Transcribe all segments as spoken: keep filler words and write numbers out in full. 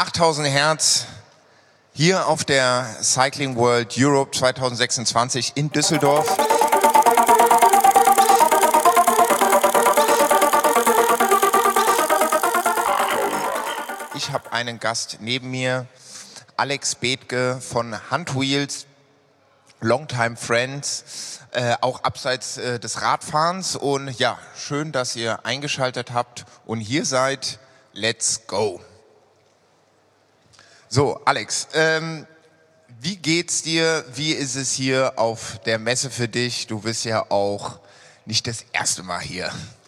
achttausend Hertz hier auf der Cycling World Europe zwanzig sechsundzwanzig in Düsseldorf. Ich habe einen Gast neben mir, Alex Bethke von Hunt Wheels, Longtime Friends, äh, auch abseits äh, des Radfahrens. Und ja, schön, dass ihr eingeschaltet habt und hier seid. Let's go! So, Alex, ähm, wie geht's dir? Wie ist es hier auf der Messe für dich? Du bist ja auch nicht das erste Mal hier.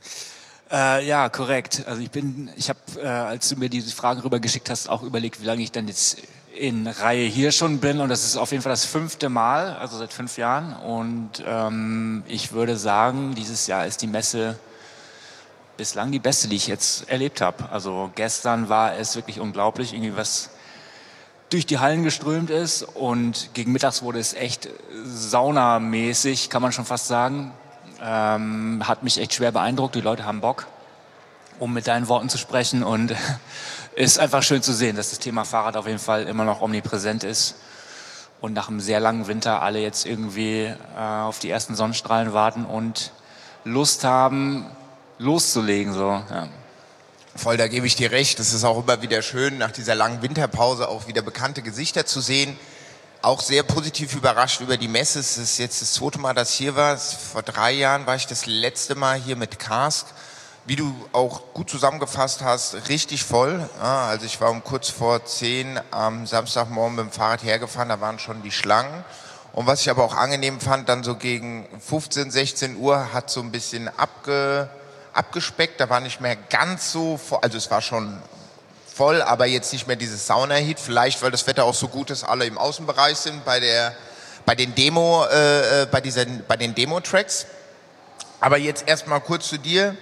Äh, ja, korrekt. Also ich bin, ich habe, äh, als du mir diese Fragen rübergeschickt hast, auch überlegt, wie lange ich dann jetzt in Reihe hier schon bin. Und das ist auf jeden Fall das fünfte Mal, also seit fünf Jahren. Und ähm, ich würde sagen, dieses Jahr ist die Messe bislang die beste, die ich jetzt erlebt habe. Also gestern war es wirklich unglaublich, irgendwie was durch die Hallen geströmt ist. Und gegen mittags wurde es echt saunamäßig, kann man schon fast sagen. Ähm, hat mich echt schwer beeindruckt. Die Leute haben Bock, um mit deinen Worten zu sprechen. Und ist einfach schön zu sehen, dass das Thema Fahrrad auf jeden Fall immer noch omnipräsent ist. Und nach einem sehr langen Winter alle jetzt irgendwie äh, auf die ersten Sonnenstrahlen warten und Lust haben, loszulegen. So. Ja. Voll, da gebe ich dir recht. Es ist auch immer wieder schön, nach dieser langen Winterpause auch wieder bekannte Gesichter zu sehen. Auch sehr positiv überrascht über die Messe. Es ist jetzt das zweite Mal, dass ich hier war. Vor drei Jahren war ich das letzte Mal hier mit Cask. Wie du auch gut zusammengefasst hast, richtig voll. Ja, also ich war um kurz vor zehn am Samstagmorgen mit dem Fahrrad hergefahren, da waren schon die Schlangen. Und was ich aber auch angenehm fand, dann so gegen fünfzehn, sechzehn Uhr hat so ein bisschen abge, abgespeckt. Da war nicht mehr ganz so voll, also es war schon voll, aber jetzt nicht mehr dieses Sauna-Heat. Vielleicht, weil das Wetter auch so gut ist, alle im Außenbereich sind bei der, bei den Demo, äh, bei diesen, bei den Demo-Tracks. Aber jetzt erstmal kurz zu dir.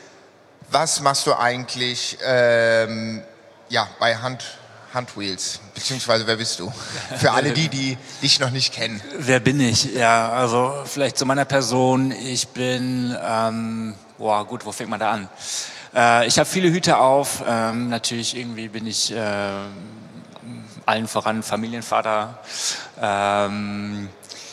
Was machst du eigentlich, ähm, ja, bei Hunt, Hunt Wheels? Beziehungsweise, wer bist du? Für alle die, die dich noch nicht kennen. Wer bin ich? Ja, also vielleicht zu meiner Person. Ich bin, ähm, boah, gut, wo fängt man da an? Äh, ich habe viele Hüte auf. Ähm, natürlich irgendwie bin ich äh, allen voran Familienvater, ähm,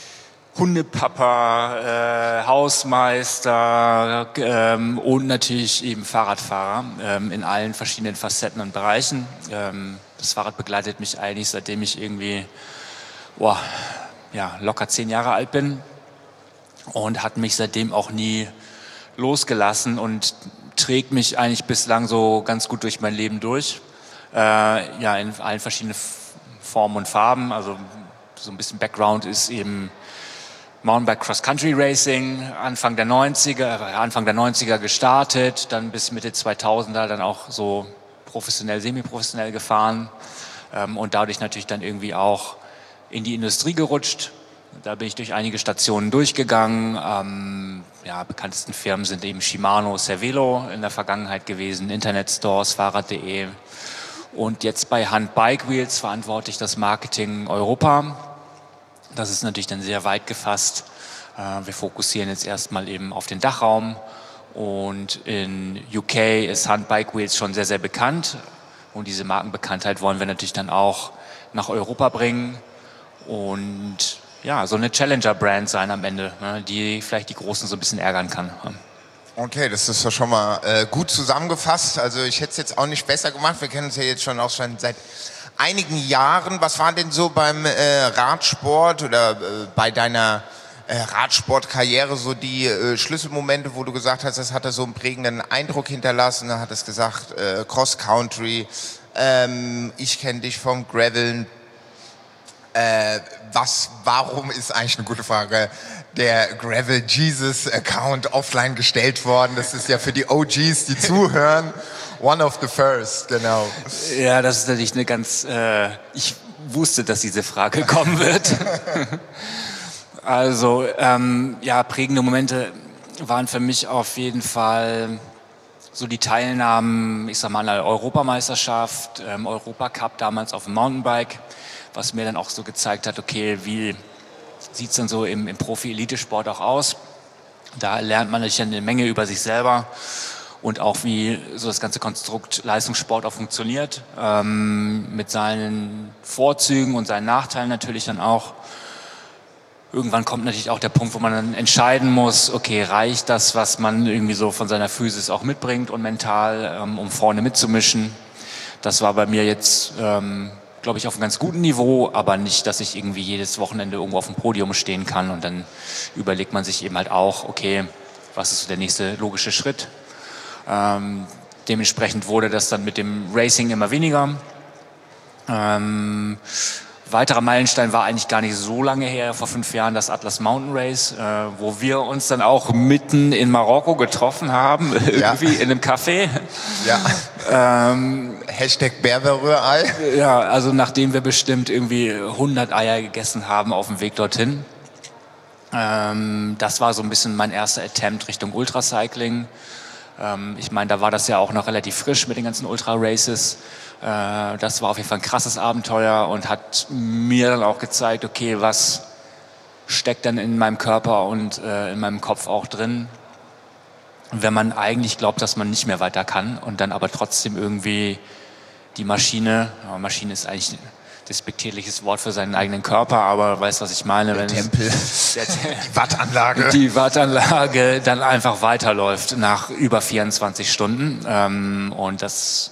Hundepapa, äh, Hausmeister ähm, und natürlich eben Fahrradfahrer ähm, in allen verschiedenen Facetten und Bereichen. Ähm, das Fahrrad begleitet mich eigentlich, seitdem ich irgendwie boah, ja, locker zehn Jahre alt bin und hat mich seitdem auch nie losgelassen und trägt mich eigentlich bislang so ganz gut durch mein Leben durch. Äh, ja, in allen verschiedenen Formen und Farben. Also so ein bisschen Background ist eben Mountainbike Cross-Country Racing, Anfang der neunziger, Anfang der neunziger gestartet, dann bis Mitte zweitausender dann auch so professionell, semi-professionell gefahren ähm, und dadurch natürlich dann irgendwie auch in die Industrie gerutscht. Da bin ich durch einige Stationen durchgegangen. Ähm, ja, bekanntesten Firmen sind eben Shimano, Cervelo in der Vergangenheit gewesen, Internetstores, Fahrrad punkt de und jetzt bei Hunt Bike Wheels verantworte ich das Marketing Europa. Das ist natürlich dann sehr weit gefasst. Wir fokussieren jetzt erstmal eben auf den Dachraum und in U K ist Hunt Bike Wheels schon sehr, sehr bekannt und diese Markenbekanntheit wollen wir natürlich dann auch nach Europa bringen und ja, so eine Challenger-Brand sein am Ende, die vielleicht die Großen so ein bisschen ärgern kann. Okay, das ist ja schon mal äh, gut zusammengefasst. Also ich hätte es jetzt auch nicht besser gemacht. Wir kennen uns ja jetzt schon auch schon seit einigen Jahren. Was war denn so beim äh, Radsport oder äh, bei deiner äh, Radsportkarriere so die äh, Schlüsselmomente, wo du gesagt hast, das hat so einen prägenden Eindruck hinterlassen? Da hat es gesagt, äh, Cross-Country, ähm, ich kenne dich vom Graveln. Äh, was, warum ist eigentlich eine gute Frage, der Gravel Jesus Account offline gestellt worden? Das ist ja für die O Gs, die zuhören, one of the first, genau. Ja, das ist natürlich eine ganz, äh, ich wusste, dass diese Frage kommen wird. Also, ähm, ja, prägende Momente waren für mich auf jeden Fall so die Teilnahmen, ich sag mal, an der Europameisterschaft, ähm, Europacup damals auf dem Mountainbike, was mir dann auch so gezeigt hat, okay, wie sieht es dann so im, im Profi-Elite-Sport auch aus? Da lernt man natürlich eine Menge über sich selber und auch wie so das ganze Konstrukt Leistungssport auch funktioniert, ähm, mit seinen Vorzügen und seinen Nachteilen natürlich dann auch. Irgendwann kommt natürlich auch der Punkt, wo man dann entscheiden muss, okay, reicht das, was man irgendwie so von seiner Physis auch mitbringt und mental, ähm, um vorne mitzumischen. Das war bei mir jetzt, ähm, glaube ich, auf einem ganz guten Niveau, aber nicht, dass ich irgendwie jedes Wochenende irgendwo auf dem Podium stehen kann. Und dann überlegt man sich eben halt auch, okay, was ist so der nächste logische Schritt? Ähm, dementsprechend wurde das dann mit dem Racing immer weniger. Ähm, Weiterer Meilenstein war eigentlich gar nicht so lange her, vor fünf Jahren das Atlas Mountain Race, äh, wo wir uns dann auch mitten in Marokko getroffen haben, irgendwie ja. in einem Café. Ja. Ähm, Hashtag Berberrührei. Ja, also nachdem wir bestimmt irgendwie hundert Eier gegessen haben auf dem Weg dorthin. Ähm, das war so ein bisschen mein erster Attempt Richtung Ultracycling. Ähm, ich meine, da war das ja auch noch relativ frisch mit den ganzen Ultra-Races. Das war auf jeden Fall ein krasses Abenteuer und hat mir dann auch gezeigt, okay, was steckt dann in meinem Körper und äh, in meinem Kopf auch drin, wenn man eigentlich glaubt, dass man nicht mehr weiter kann und dann aber trotzdem irgendwie die Maschine, ja, Maschine ist eigentlich ein despektierliches Wort für seinen eigenen Körper, aber weißt, was ich meine? Der wenn Tempel, es, der, die Wattanlage. Die Wattanlage dann einfach weiterläuft nach über vierundzwanzig Stunden ähm, und das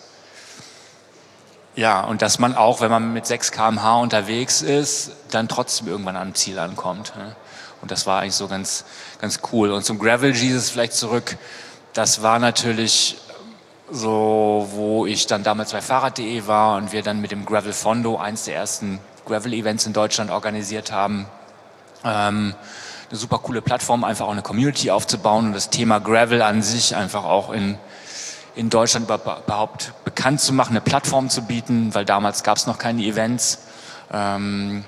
Ja, und dass man auch, wenn man mit sechs Kilometer pro Stunde unterwegs ist, dann trotzdem irgendwann am Ziel ankommt. Und das war eigentlich so ganz, ganz cool. Und zum Gravel Jesus vielleicht zurück, das war natürlich so, wo ich dann damals bei Fahrrad punkt de war und wir dann mit dem Gravel Fondo eins der ersten Gravel-Events in Deutschland organisiert haben. Ähm, eine super coole Plattform, einfach auch eine Community aufzubauen und das Thema Gravel an sich einfach auch in in Deutschland überhaupt bekannt zu machen, eine Plattform zu bieten, weil damals gab es noch keine Events. Ähm,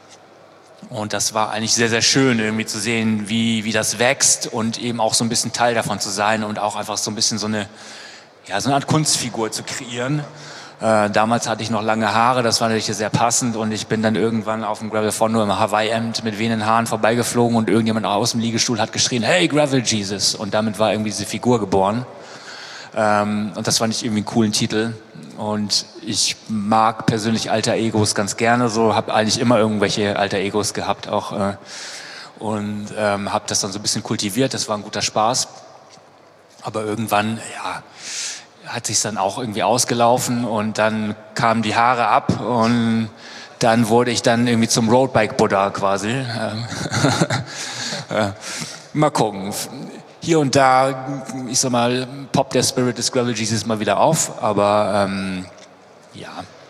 und das war eigentlich sehr, sehr schön, irgendwie zu sehen, wie, wie das wächst und eben auch so ein bisschen Teil davon zu sein und auch einfach so ein bisschen so eine, ja, so eine Art Kunstfigur zu kreieren. Äh, damals hatte ich noch lange Haare, das war natürlich sehr passend und ich bin dann irgendwann auf dem Gravel Fondo im Hawaii-Hemd mit wehenden Haaren vorbeigeflogen und irgendjemand aus dem Liegestuhl hat geschrien, hey, Gravel Jesus! Und damit war irgendwie diese Figur geboren. Ähm, und das fand ich irgendwie einen coolen Titel. Und ich mag persönlich Alter Egos ganz gerne so, habe eigentlich immer irgendwelche Alter Egos gehabt auch äh, und ähm, habe das dann so ein bisschen kultiviert, das war ein guter Spaß. Aber irgendwann, ja, hat sich's dann auch irgendwie ausgelaufen und dann kamen die Haare ab und dann wurde ich dann irgendwie zum Roadbike-Buddha quasi. Ähm, äh, mal gucken. Hier und da, ich sag mal, poppt der Spirit des Gravel Jesus mal wieder auf, aber ähm, ja,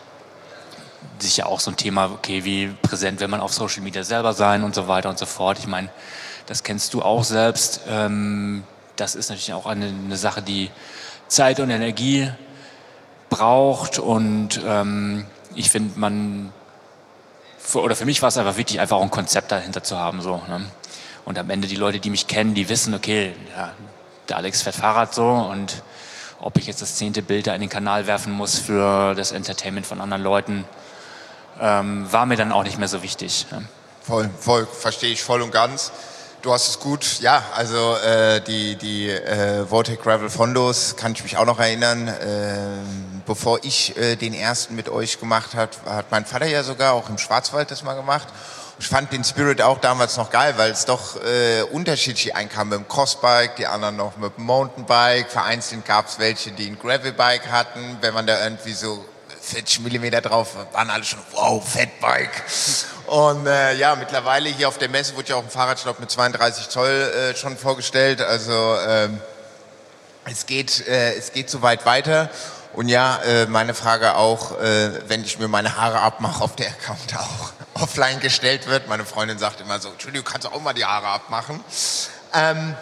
sicher auch so ein Thema, okay, wie präsent will man auf Social Media selber sein und so weiter und so fort. Ich meine, das kennst du auch selbst. Ähm, das ist natürlich auch eine, eine Sache, die Zeit und Energie braucht und ähm, ich finde, man, für, oder für mich war es einfach wichtig, einfach auch ein Konzept dahinter zu haben, so, ne? Und am Ende die Leute, die mich kennen, die wissen, okay, ja, der Alex fährt Fahrrad so und ob ich jetzt das zehnte Bild da in den Kanal werfen muss für das Entertainment von anderen Leuten, ähm, war mir dann auch nicht mehr so wichtig. Ja. Voll, voll, verstehe ich voll und ganz. Du hast es gut, ja, also äh, die, die äh, Vortec Gravel Fondos, kann ich mich auch noch erinnern. Äh, bevor ich äh, den ersten mit euch gemacht habe, hat mein Vater ja sogar auch im Schwarzwald das mal gemacht. Ich fand den Spirit auch damals noch geil, weil es doch äh, unterschiedlich einkam mit dem Crossbike, die anderen noch mit dem Mountainbike. Vereinzelt gab es welche, die ein Gravelbike hatten. Wenn man da irgendwie so vierzig Millimeter drauf, waren alle schon, wow, Fatbike. Und äh, ja, mittlerweile hier auf der Messe wurde ja auch ein Fahrrad, ich glaube, mit zweiunddreißig Zoll äh, schon vorgestellt. Also ähm, es geht, äh, es geht so weit weiter. Und ja, äh, meine Frage auch, äh, wenn ich mir meine Haare abmache, ob der Account auch offline gestellt wird. Meine Freundin sagt immer so, Entschuldigung, kannst du auch mal die Haare abmachen. Ähm,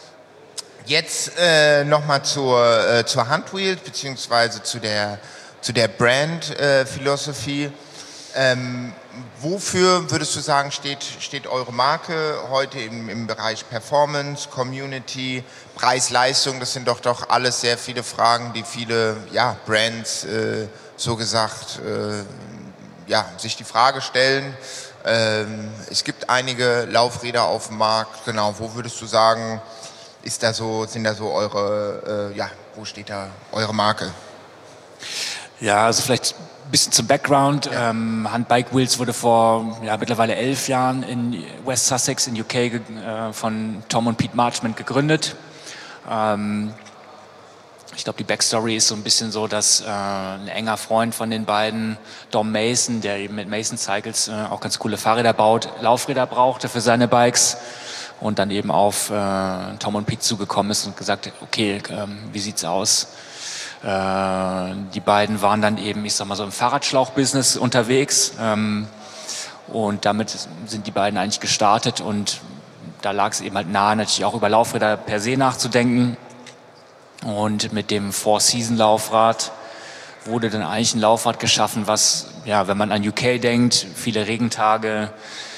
jetzt äh, nochmal zur, äh, zur Handwheel, beziehungsweise zu der, zu der Brand-Philosophie. Äh, ähm, wofür würdest du sagen, steht, steht eure Marke heute im, im Bereich Performance, Community, Preis-Leistung? Das sind doch doch alles sehr viele Fragen, die viele ja, Brands äh, so gesagt äh, ja, sich die Frage stellen. Ähm, es gibt einige Laufräder auf dem Markt. Genau, wo würdest du sagen, ist da so, sind da so eure, äh, ja, wo steht da eure Marke? Ja, also vielleicht ein bisschen zum Background. Ja. Ähm, Hunt Bike Wheels wurde vor ja, mittlerweile elf Jahren in West Sussex in U K äh, von Tom und Pete Marchment gegründet. Ähm, ich glaube, die Backstory ist so ein bisschen so, dass äh, ein enger Freund von den beiden, Dom Mason, der eben mit Mason Cycles äh, auch ganz coole Fahrräder baut, Laufräder brauchte für seine Bikes und dann eben auf äh, Tom und Pete zugekommen ist und gesagt hat, okay, ähm, wie sieht's aus? Äh, die beiden waren dann eben, ich sag mal so im Fahrradschlauch-Business unterwegs ähm, und damit sind die beiden eigentlich gestartet und da lag es eben halt nahe, natürlich auch über Laufräder per se nachzudenken und mit dem Four-Season-Laufrad wurde dann eigentlich ein Laufrad geschaffen, was, ja, wenn man an U K denkt, viele Regentage,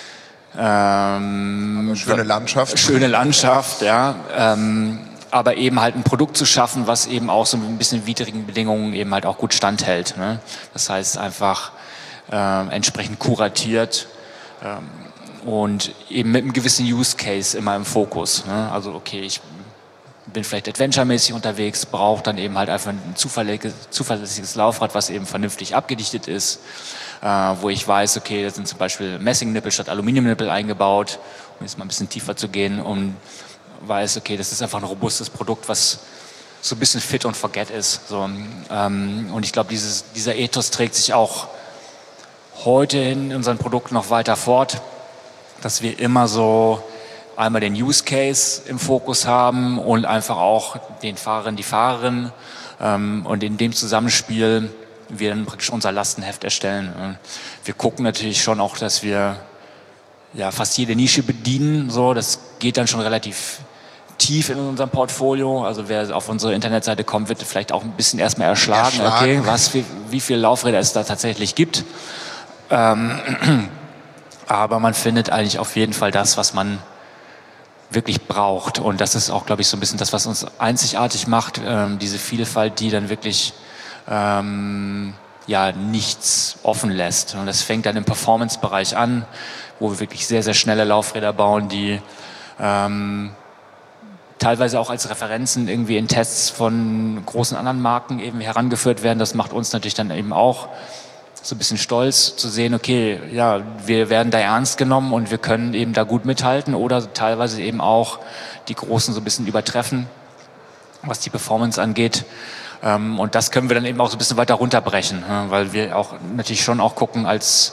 ähm, schöne Landschaft, schöne Landschaft, ja, ähm, aber eben halt ein Produkt zu schaffen, was eben auch so ein bisschen widrigen Bedingungen eben halt auch gut standhält. Ne? Das heißt einfach äh, entsprechend kuratiert ähm, und eben mit einem gewissen Use Case immer im Fokus. Ne? Also okay, ich bin vielleicht adventuremäßig unterwegs, brauche dann eben halt einfach ein zuverlässiges, zuverlässiges Laufrad, was eben vernünftig abgedichtet ist, äh, wo ich weiß, okay, da sind zum Beispiel Messingnippel statt Aluminiumnippel eingebaut, um jetzt mal ein bisschen tiefer zu gehen, um weiß, okay, das ist einfach ein robustes Produkt, was so ein bisschen fit und forget ist. So, ähm, und ich glaube, dieses, dieser Ethos trägt sich auch heute in unseren Produkten noch weiter fort, dass wir immer so einmal den Use Case im Fokus haben und einfach auch den Fahrer, die Fahrerin ähm, und in dem Zusammenspiel wir dann praktisch unser Lastenheft erstellen. Wir gucken natürlich schon auch, dass wir ja fast jede Nische bedienen. So, das geht dann schon relativ tief in unserem Portfolio. Also wer auf unsere Internetseite kommt, wird vielleicht auch ein bisschen erstmal erschlagen, erschlagen. Okay, was, wie, wie viele Laufräder es da tatsächlich gibt. Ähm, aber man findet eigentlich auf jeden Fall das, was man wirklich braucht. Und das ist auch, glaube ich, so ein bisschen das, was uns einzigartig macht. Ähm, diese Vielfalt, die dann wirklich ähm, ja nichts offen lässt. Und das fängt dann im Performance-Bereich an, wo wir wirklich sehr, sehr schnelle Laufräder bauen, die ähm, teilweise auch als Referenzen irgendwie in Tests von großen anderen Marken eben herangeführt werden. Das macht uns natürlich dann eben auch so ein bisschen stolz zu sehen, okay, ja, wir werden da ernst genommen und wir können eben da gut mithalten oder teilweise eben auch die Großen so ein bisschen übertreffen, was die Performance angeht. Und das können wir dann eben auch so ein bisschen weiter runterbrechen, weil wir auch natürlich schon auch gucken, als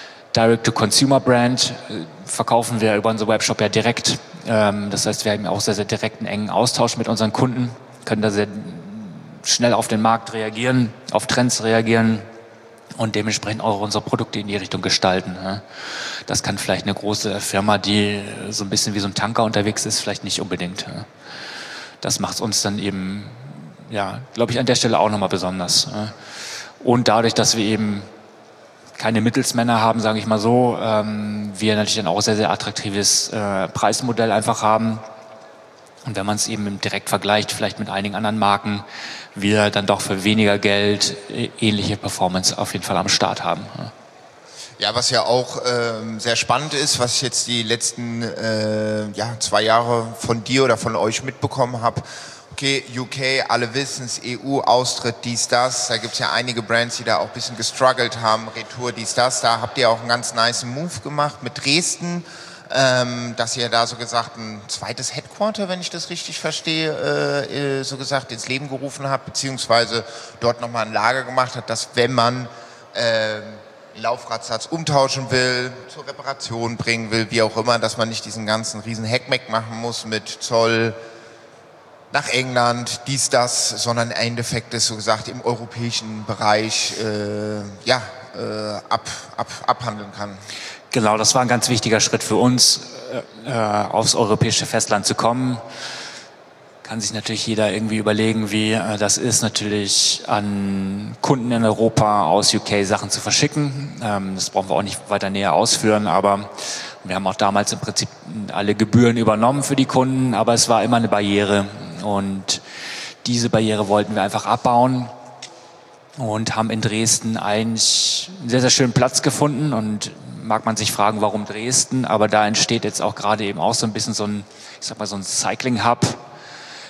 Direct-to-Consumer-Brand verkaufen wir über unseren Webshop ja direkt. Das heißt, wir haben auch sehr, sehr direkten, engen Austausch mit unseren Kunden, können da sehr schnell auf den Markt reagieren, auf Trends reagieren und dementsprechend auch unsere Produkte in die Richtung gestalten. Das kann vielleicht eine große Firma, die so ein bisschen wie so ein Tanker unterwegs ist, vielleicht nicht unbedingt. Das macht uns dann eben, ja, glaube ich, an der Stelle auch nochmal besonders. Und dadurch, dass wir eben keine Mittelsmänner haben, sage ich mal so, ähm, wir natürlich dann auch sehr, sehr attraktives äh, Preismodell einfach haben. Und wenn man es eben direkt vergleicht, vielleicht mit einigen anderen Marken, wir dann doch für weniger Geld äh, ähnliche Performance auf jeden Fall am Start haben. Ja, was ja auch ähm, sehr spannend ist, was ich jetzt die letzten äh, ja, zwei Jahre von dir oder von euch mitbekommen habe. Okay, U K, alle wissen es, E U-Austritt, dies, das. Da gibt es ja einige Brands, die da auch ein bisschen gestruggelt haben. Retour, dies, das. Da habt ihr auch einen ganz nice Move gemacht mit Dresden, ähm, dass ihr da so gesagt ein zweites Headquarter, wenn ich das richtig verstehe, äh, so gesagt ins Leben gerufen habt, beziehungsweise dort nochmal ein Lager gemacht hat, dass wenn man äh, Laufradsatz umtauschen will, zur Reparation bringen will, wie auch immer, dass man nicht diesen ganzen riesen Heckmeck machen muss mit Zoll, nach England, dies, das, sondern im Endeffekt ist so gesagt im europäischen Bereich äh, ja, äh, ab, ab, abhandeln kann. Genau, das war ein ganz wichtiger Schritt für uns, äh, aufs europäische Festland zu kommen. Kann sich natürlich jeder irgendwie überlegen, wie äh, das ist, natürlich an Kunden in Europa aus U K Sachen zu verschicken. Ähm, das brauchen wir auch nicht weiter näher ausführen, aber wir haben auch damals im Prinzip alle Gebühren übernommen für die Kunden, aber es war immer eine Barriere. Und diese Barriere wollten wir einfach abbauen und haben in Dresden eigentlich einen sehr, sehr schönen Platz gefunden. Und mag man sich fragen, warum Dresden? Aber da entsteht jetzt auch gerade eben auch so ein bisschen so ein, ich sag mal, so ein Cycling-Hub,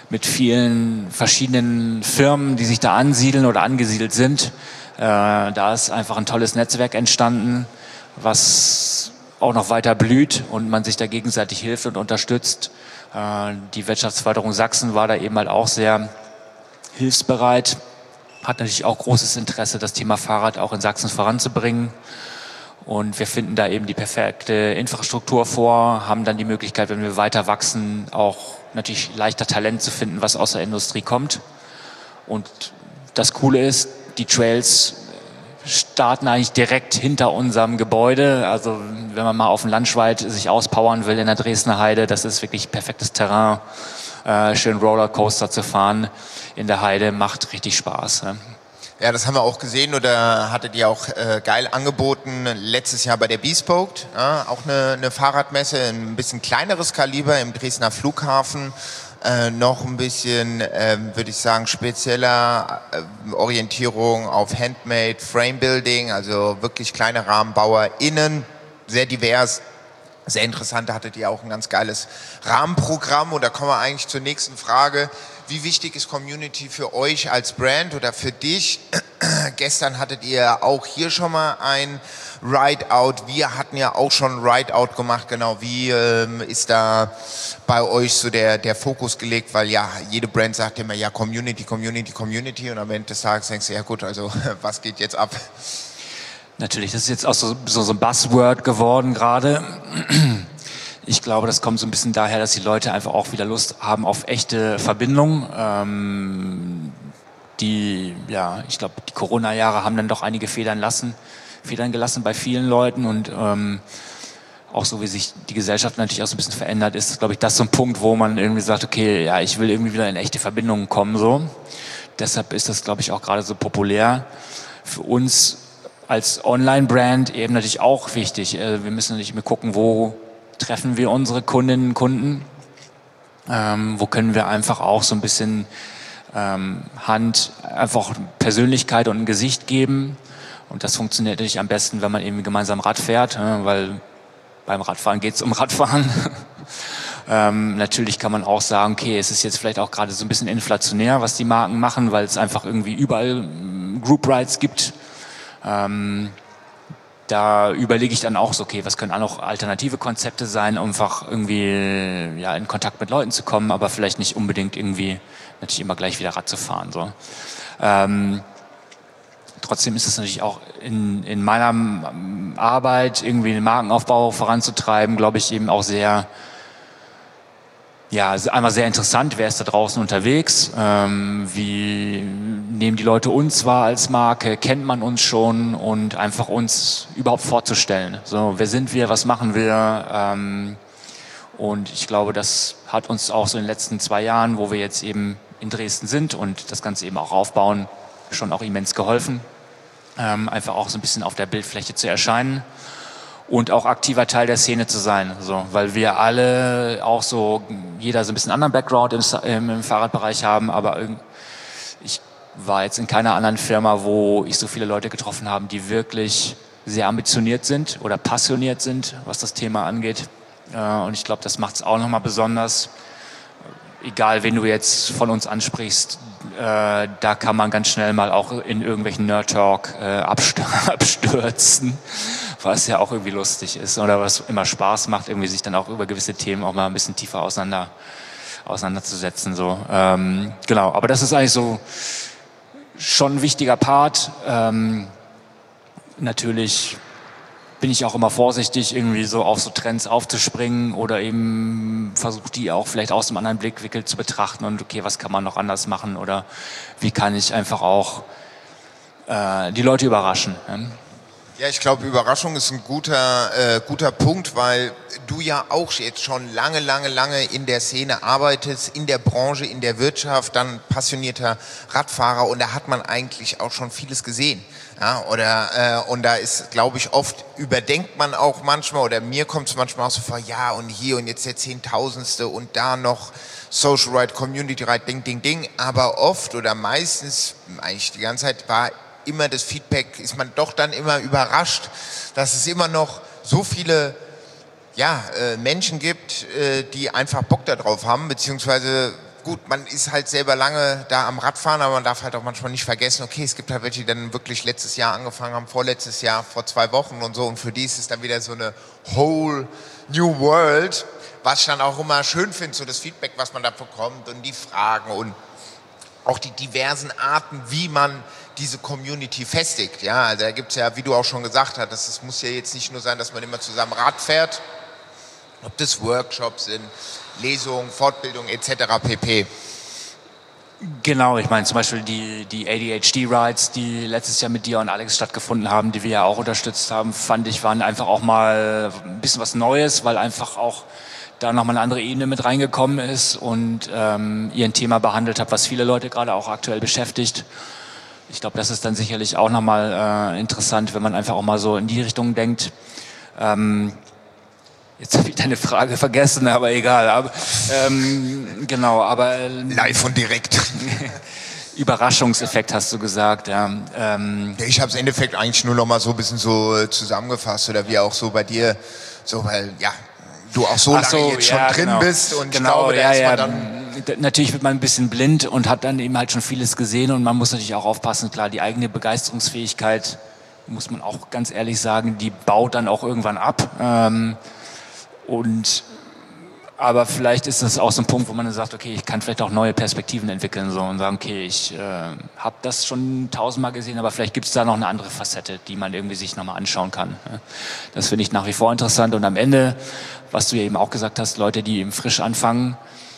mit vielen verschiedenen Firmen, die sich da ansiedeln oder angesiedelt sind. Äh, da ist einfach ein tolles Netzwerk entstanden, was auch noch weiter blüht und man sich da gegenseitig hilft und unterstützt. Äh, die Wirtschaftsförderung Sachsen war da eben halt auch sehr hilfsbereit, hat natürlich auch großes Interesse, das Thema Fahrrad auch in Sachsen voranzubringen. Und wir finden da eben die perfekte Infrastruktur vor, haben dann die Möglichkeit, wenn wir weiter wachsen, auch natürlich leichter Talent zu finden, was aus der Industrie kommt. Und das Coole ist, die Trails starten eigentlich direkt hinter unserem Gebäude. Also wenn man mal auf dem Landschweit sich auspowern will in der Dresdner Heide, das ist wirklich perfektes Terrain. Äh, schön Rollercoaster zu fahren in der Heide, macht richtig Spaß. Ne? Ja, das haben wir auch gesehen oder hattet ihr auch äh, geil angeboten letztes Jahr bei der Bespoke, ja, auch eine, eine Fahrradmesse, ein bisschen kleineres Kaliber im Dresdner Flughafen, äh, noch ein bisschen, äh, würde ich sagen, spezieller äh, Orientierung auf Handmade, Framebuilding, also wirklich kleine Rahmenbauer innen, sehr divers. Sehr interessant, da hattet ihr auch ein ganz geiles Rahmenprogramm und da kommen wir eigentlich zur nächsten Frage. Wie wichtig ist Community für euch als Brand oder für dich? Gestern hattet ihr auch hier schon mal ein Ride-Out. Wir hatten ja auch schon ein Ride-Out gemacht. Genau, wie ähm, ist da bei euch so der, der Fokus gelegt? Weil ja, jede Brand sagt immer, ja, Community, Community, Community. Und am Ende des Tages denkst du, ja gut, also was geht jetzt ab? Natürlich, das ist jetzt auch so, so, so ein Buzzword geworden gerade. Ich glaube, das kommt so ein bisschen daher, dass die Leute einfach auch wieder Lust haben auf echte Verbindungen. Ähm, die, ja, ich glaube, die Corona-Jahre haben dann doch einige Federn lassen, Federn gelassen bei vielen Leuten und ähm, auch so wie sich die Gesellschaft natürlich auch so ein bisschen verändert, ist, glaube ich, das so ein Punkt, wo man irgendwie sagt, okay, ja, ich will irgendwie wieder in echte Verbindungen kommen, so. Deshalb ist das, glaube ich, auch gerade so populär. Für uns als Online-Brand eben natürlich auch wichtig. Wir müssen natürlich mehr gucken, wo treffen wir unsere Kundinnen und Kunden, ähm, wo können wir einfach auch so ein bisschen ähm, Hand, einfach Persönlichkeit und ein Gesicht geben. Und das funktioniert natürlich am besten, wenn man eben gemeinsam Rad fährt, äh, weil beim Radfahren geht es um Radfahren. ähm, natürlich kann man auch sagen, okay, es ist jetzt vielleicht auch gerade so ein bisschen inflationär, was die Marken machen, weil es einfach irgendwie überall Group Rides gibt. Ähm, da überlege ich dann auch so, okay, was können auch noch alternative Konzepte sein, um einfach irgendwie ja, in Kontakt mit Leuten zu kommen, aber vielleicht nicht unbedingt irgendwie natürlich immer gleich wieder Rad zu fahren. So. Ähm, trotzdem ist es natürlich auch in, in meiner Arbeit, irgendwie den Markenaufbau voranzutreiben, glaube ich, eben auch sehr, ja, einmal sehr interessant, wer ist da draußen unterwegs, ähm, wie nehmen die Leute uns wahr als Marke, kennt man uns schon und einfach uns überhaupt vorzustellen. So, wer sind wir, was machen wir? Ähm, und ich glaube, das hat uns auch so in den letzten zwei Jahren, wo wir jetzt eben in Dresden sind und das Ganze eben auch aufbauen, schon auch immens geholfen, ähm, einfach auch so ein bisschen auf der Bildfläche zu erscheinen. Und auch aktiver Teil der Szene zu sein, so, weil wir alle auch so, jeder so ein bisschen anderen Background im, im, im Fahrradbereich haben, aber ich war jetzt in keiner anderen Firma, wo ich so viele Leute getroffen habe, die wirklich sehr ambitioniert sind oder passioniert sind, was das Thema angeht. Und ich glaube, das macht es auch nochmal besonders. Egal, wen du jetzt von uns ansprichst, äh, da kann man ganz schnell mal auch in irgendwelchen Nerd-Talk äh, abstür- abstürzen, was ja auch irgendwie lustig ist oder was immer Spaß macht, irgendwie sich dann auch über gewisse Themen auch mal ein bisschen tiefer auseinander, auseinanderzusetzen. So. Ähm, genau, aber das ist eigentlich so schon ein wichtiger Part. Ähm, natürlich bin ich auch immer vorsichtig, irgendwie so auf so Trends aufzuspringen oder eben versuche die auch vielleicht aus einem anderen Blickwinkel zu betrachten und okay, was kann man noch anders machen oder wie kann ich einfach auch äh, die Leute überraschen. Ne? Ja, ich glaube, Überraschung ist ein guter, äh, guter Punkt, weil du ja auch jetzt schon lange, lange, lange in der Szene arbeitest, in der Branche, in der Wirtschaft, dann passionierter Radfahrer und da hat man eigentlich auch schon vieles gesehen. Ja, oder äh, und da ist, glaube ich, oft überdenkt man auch manchmal oder mir kommt es manchmal auch so vor, ja und hier und jetzt der Zehntausendste und da noch Social Ride, Community Ride, Ding, Ding, Ding, aber oft oder meistens, eigentlich die ganze Zeit war immer das Feedback, ist man doch dann immer überrascht, dass es immer noch so viele ja, äh, Menschen gibt, äh, die einfach Bock darauf haben, beziehungsweise gut, man ist halt selber lange da am Radfahren, aber man darf halt auch manchmal nicht vergessen, okay, es gibt halt welche, die dann wirklich letztes Jahr angefangen haben, vorletztes Jahr, vor zwei Wochen und so, und für die ist es dann wieder so eine whole new world, was ich dann auch immer schön finde, so das Feedback, was man da bekommt und die Fragen und auch die diversen Arten, wie man diese Community festigt. Ja, also da gibt es ja, wie du auch schon gesagt hast, es muss ja jetzt nicht nur sein, dass man immer zusammen Rad fährt, ob das Workshops sind, Lesungen, Fortbildungen et cetera pp. Genau, ich meine zum Beispiel die, die A D H D-Rides, die letztes Jahr mit dir und Alex stattgefunden haben, die wir ja auch unterstützt haben, fand ich, waren einfach auch mal ein bisschen was Neues, weil einfach auch da nochmal eine andere Ebene mit reingekommen ist und ähm, ihr ein Thema behandelt habt, was viele Leute gerade auch aktuell beschäftigt. Ich glaube, das ist dann sicherlich auch nochmal äh, interessant, wenn man einfach auch mal so in die Richtung denkt. Ähm, jetzt habe ich deine Frage vergessen, aber egal. Aber, ähm, genau, aber... Ähm, Live und direkt. Überraschungseffekt hast du gesagt, ja. Ähm, ich habe es im Endeffekt eigentlich nur nochmal so ein bisschen so zusammengefasst oder wie auch so bei dir, so weil, ja, du auch so lange so, jetzt schon ja, drin genau. bist und genau, ich glaube, da ja, ist man ja. dann... Natürlich wird man ein bisschen blind und hat dann eben halt schon vieles gesehen und man muss natürlich auch aufpassen, klar, die eigene Begeisterungsfähigkeit, muss man auch ganz ehrlich sagen, die baut dann auch irgendwann ab. Ähm, und aber vielleicht ist das auch so ein Punkt, wo man dann sagt, okay, ich kann vielleicht auch neue Perspektiven entwickeln so, und sagen, okay, ich äh, habe das schon tausendmal gesehen, aber vielleicht gibt es da noch eine andere Facette, die man irgendwie sich nochmal anschauen kann. Das finde ich nach wie vor interessant. Und am Ende, was du ja eben auch gesagt hast, Leute, die eben frisch anfangen,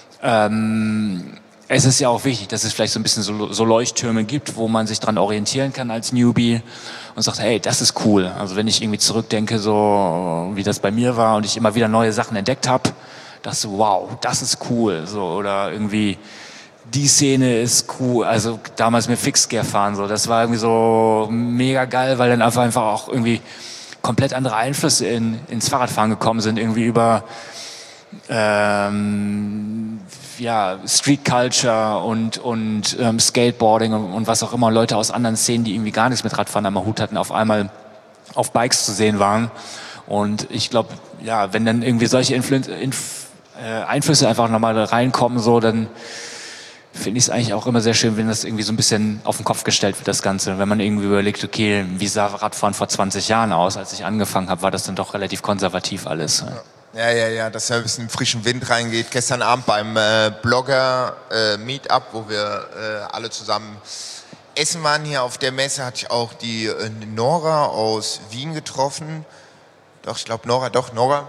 ähm, es ist ja auch wichtig, dass es vielleicht so ein bisschen so, so Leuchttürme gibt, wo man sich dran orientieren kann als Newbie und sagt, hey, das ist cool. Also wenn ich irgendwie zurückdenke, so wie das bei mir war und ich immer wieder neue Sachen entdeckt habe, dachte so, wow, das ist cool, so, oder irgendwie die Szene ist cool, also damals mit Fixgear fahren, so, das war irgendwie so mega geil, weil dann einfach einfach auch irgendwie komplett andere Einflüsse in, ins Fahrradfahren gekommen sind, irgendwie über ähm, ja, Street Culture und, und ähm, Skateboarding und, und was auch immer, Leute aus anderen Szenen, die irgendwie gar nichts mit Radfahren am Hut hatten, auf einmal auf Bikes zu sehen waren. Und ich glaube, ja, wenn dann irgendwie solche Influ- Inf- äh, Einflüsse einfach nochmal reinkommen, so, dann finde ich es eigentlich auch immer sehr schön, wenn das irgendwie so ein bisschen auf den Kopf gestellt wird, das Ganze. Wenn man irgendwie überlegt, okay, wie sah Radfahren vor zwanzig Jahren aus? Als ich angefangen habe, war das dann doch relativ konservativ alles. Ja, ja, ja, dass da ein bisschen frischen Wind reingeht. Gestern Abend beim äh, Blogger-Meetup, äh, wo wir äh, alle zusammen essen waren hier auf der Messe, hatte ich auch die äh, Nora aus Wien getroffen. Doch, ich glaube Nora, doch, Nora.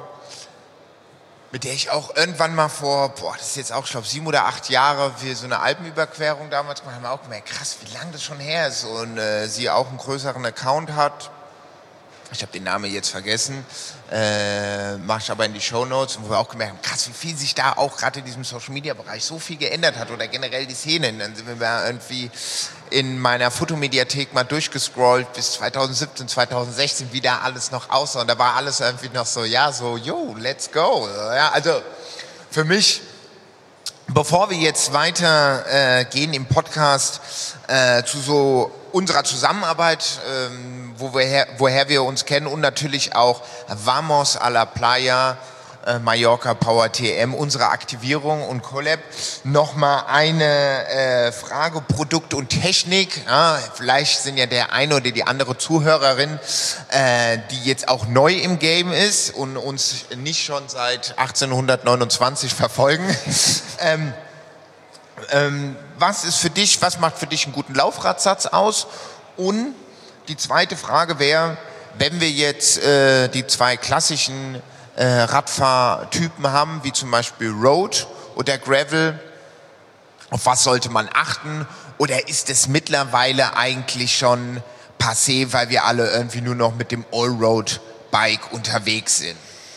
Mit der ich auch irgendwann mal vor, boah, das ist jetzt auch, ich glaube, sieben oder acht Jahre, wir so eine Alpenüberquerung damals gemacht haben, wir auch gemerkt, krass, wie lange das schon her ist. Und äh, sie auch einen größeren Account hat. Ich habe den Namen jetzt vergessen, äh, mache ich aber in die Shownotes, und wo wir auch gemerkt haben, krass, wie viel sich da auch gerade in diesem Social-Media-Bereich so viel geändert hat oder generell die Szene. Dann sind wir irgendwie in meiner Fotomediathek mal durchgescrollt bis zwanzig siebzehn, zwanzig sechzehn, wie da alles noch aussah. Und da war alles irgendwie noch so, ja, so, yo, let's go. Ja, also für mich, bevor wir jetzt weiter äh, gehen im Podcast äh, zu so unserer Zusammenarbeit, ähm, wo wir her, woher wir uns kennen, und natürlich auch Vamos a la Playa, äh, Mallorca Power T M, unsere Aktivierung und Collab. Nochmal eine äh, Frage, Produkt und Technik. Ja, vielleicht sind ja der eine oder die andere Zuhörerin, äh, die jetzt auch neu im Game ist und uns nicht schon seit achtzehnhundertneunundzwanzig verfolgen. ähm, Ähm, was ist für dich, was macht für dich einen guten Laufradsatz aus? Und die zweite Frage wäre, wenn wir jetzt äh, die zwei klassischen äh, Radfahrtypen haben, wie zum Beispiel Road oder Gravel, auf was sollte man achten? Oder ist es mittlerweile eigentlich schon passé, weil wir alle irgendwie nur noch mit dem Allroad-Bike unterwegs sind?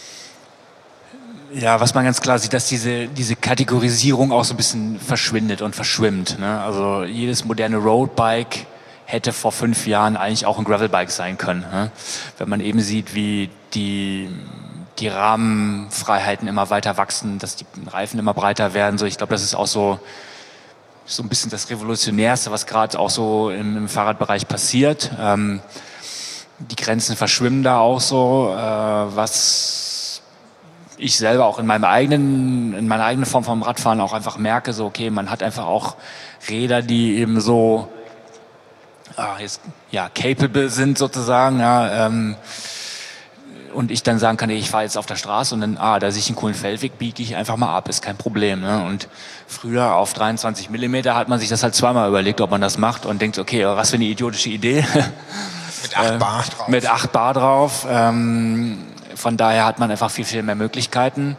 Ja, was man ganz klar sieht, dass diese, diese Kategorisierung auch so ein bisschen verschwindet und verschwimmt. Ne? Also jedes moderne Roadbike hätte vor fünf Jahren eigentlich auch ein Gravelbike sein können. Ne? Wenn man eben sieht, wie die, die Rahmenfreiheiten immer weiter wachsen, dass die Reifen immer breiter werden. So, ich glaube, das ist auch so, so ein bisschen das Revolutionärste, was gerade auch so im, im Fahrradbereich passiert. Ähm, die Grenzen verschwimmen da auch so, äh, was ich selber auch in meinem eigenen, in meiner eigenen Form vom Radfahren auch einfach merke, so okay, man hat einfach auch Räder, die eben so ah, jetzt, ja, capable sind sozusagen, ja, ähm, und ich dann sagen kann, ich fahre jetzt auf der Straße und dann, ah, da sehe ich einen coolen Feldweg, biege ich einfach mal ab, ist kein Problem. Ne? Und früher auf dreiundzwanzig Millimeter hat man sich das halt zweimal überlegt, ob man das macht und denkt, okay, was für eine idiotische Idee. Mit acht Bar drauf. Mit acht Bar drauf. Ähm, von daher hat man einfach viel, viel mehr Möglichkeiten.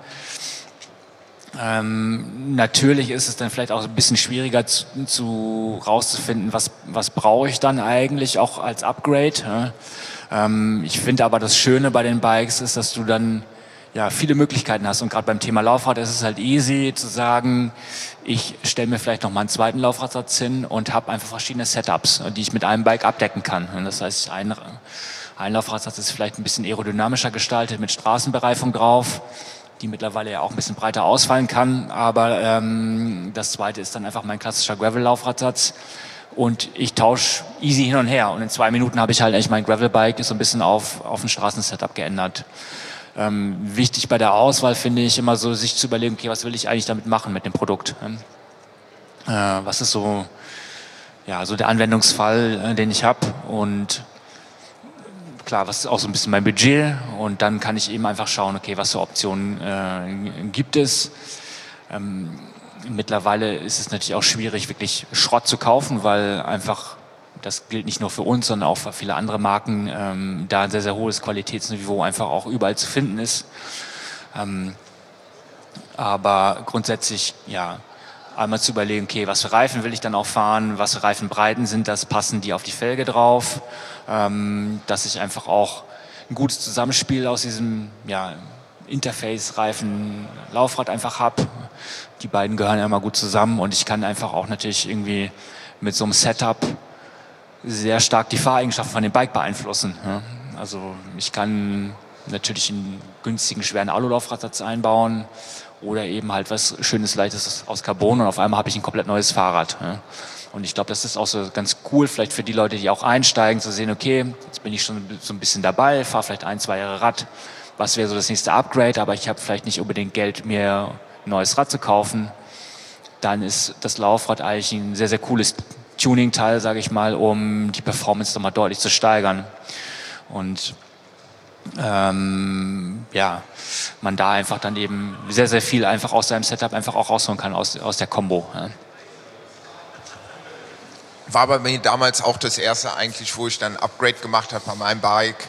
Ähm, natürlich ist es dann vielleicht auch ein bisschen schwieriger zu, zu rauszufinden, was, was brauche ich dann eigentlich auch als Upgrade. Ja? Ähm, ich finde aber das Schöne bei den Bikes ist, dass du dann ja viele Möglichkeiten hast und gerade beim Thema Laufrad ist es halt easy zu sagen, ich stelle mir vielleicht noch mal einen zweiten Laufradsatz hin und habe einfach verschiedene Setups, die ich mit einem Bike abdecken kann. Und das heißt, ein, ein Laufradsatz ist vielleicht ein bisschen aerodynamischer gestaltet mit Straßenbereifung drauf, die mittlerweile ja auch ein bisschen breiter ausfallen kann, aber ähm, das zweite ist dann einfach mein klassischer Gravel-Laufradsatz und ich tausche easy hin und her und in zwei Minuten habe ich halt eigentlich mein Gravel-Bike so ein bisschen auf, auf ein Straßensetup geändert. Ähm, wichtig bei der Auswahl finde ich immer so, sich zu überlegen, okay, was will ich eigentlich damit machen mit dem Produkt? Äh, was ist so, ja, so der Anwendungsfall, äh, den ich habe und klar, was ist auch so ein bisschen mein Budget und dann kann ich eben einfach schauen, okay, was für Optionen äh, gibt es. Ähm, mittlerweile ist es natürlich auch schwierig, wirklich Schrott zu kaufen, weil einfach, das gilt nicht nur für uns, sondern auch für viele andere Marken, ähm, da ein sehr, sehr hohes Qualitätsniveau einfach auch überall zu finden ist. Ähm, aber grundsätzlich, ja, einmal zu überlegen, okay, was für Reifen will ich dann auch fahren, was für Reifenbreiten sind das, passen die auf die Felge drauf, ähm, dass ich einfach auch ein gutes Zusammenspiel aus diesem ja, Interface, Reifen, Laufrad einfach habe. Die beiden gehören ja immer gut zusammen und ich kann einfach auch natürlich irgendwie mit so einem Setup sehr stark die Fahreigenschaften von dem Bike beeinflussen. Ja. Also ich kann natürlich einen günstigen, schweren Alulaufradsatz einbauen oder eben halt was Schönes, Leichtes aus Carbon und auf einmal habe ich ein komplett neues Fahrrad. Ja. Und ich glaube, das ist auch so ganz cool, vielleicht für die Leute, die auch einsteigen, zu sehen, okay, jetzt bin ich schon so ein bisschen dabei, fahre vielleicht ein, zwei Jahre Rad, was wäre so das nächste Upgrade, aber ich habe vielleicht nicht unbedingt Geld, mir ein neues Rad zu kaufen. Dann ist das Laufrad eigentlich ein sehr, sehr cooles Tuning-Teil, sage ich mal, um die Performance nochmal deutlich zu steigern. Und ähm, ja, man da einfach dann eben sehr, sehr viel einfach aus seinem Setup einfach auch rausholen kann, aus, aus der Combo. Ja. War bei mir damals auch das erste eigentlich, wo ich dann Upgrade gemacht habe bei meinem Bike.